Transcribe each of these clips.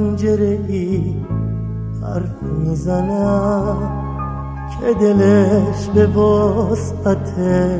پنجره‌ای حرف میزنم که دلش به وسعت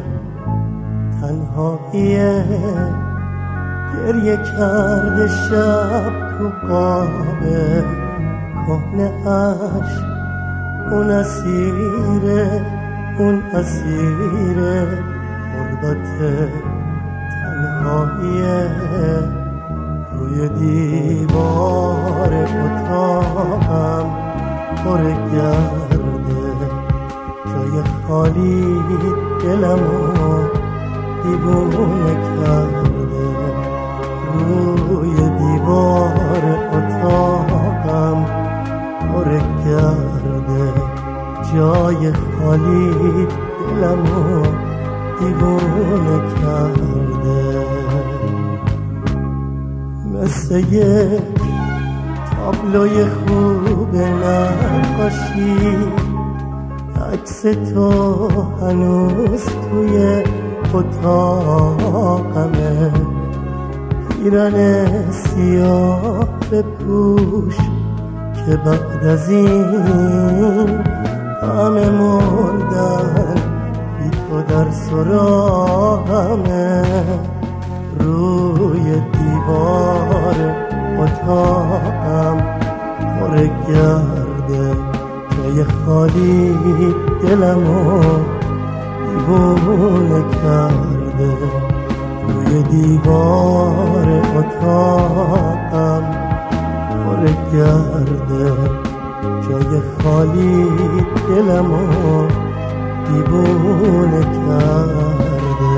تنهاییه. گریه کرده شب تو قاب کهنه اش، اون اسیره، اون اسیره غربت تنهاییه. روی دیوار اتاقم پر گرده، جای خالی دلمو دیوونه کرده. روی دیوار اتاقم پر گرده، جای خالی دلمو دیوونه کرده. مثل یک تابلوی خوب نقاشی عکس تو هنوز توی اتاقمه. پیرن سیاه بپوش که بعد از این همه مردن بی تو در سراغمه. روی دیوار اتاقم پر گرده، جای خالی دلمو دیوونه کرده. روی دیوار اتاقم پر گرده، جای خالی دلمو دیوونه کرده.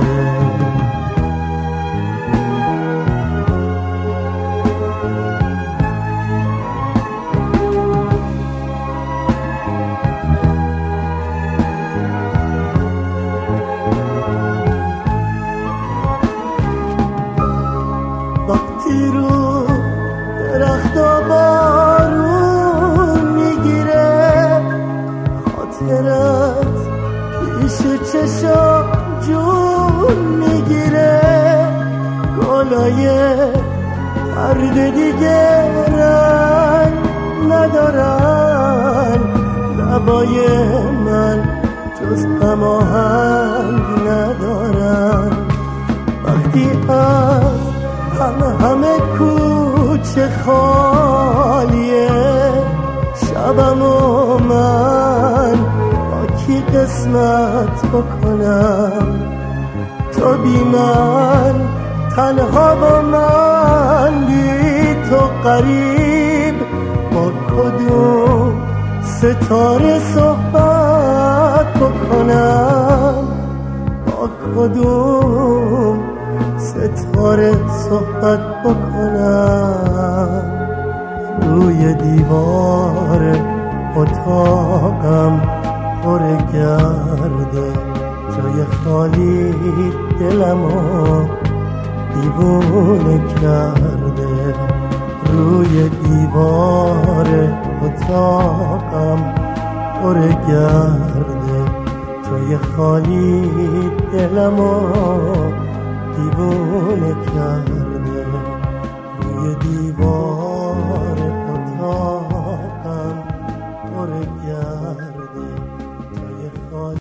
وقتی رو درختا بارون میگیره، خاطرت پیش چشم جون میگیره. گلای ورد دیگه رنگ ندارن، لبای من جز هماهنگ ندارن. وقتی از همه کوچه خالیه، شبم و من با کی قسمت بکنم؟ تو بی من تنها با من، بی تو قریب با کدوم ستاره صحبت بکنم؟ با کدوم ستاره صحبت بکنم؟ روی دیوار اتاقم پر گرده، جای خالی دلمو دیوونه کرده. روی دیوار اتاقم پر گرده، جای خالی دلمو دیوونه کرد.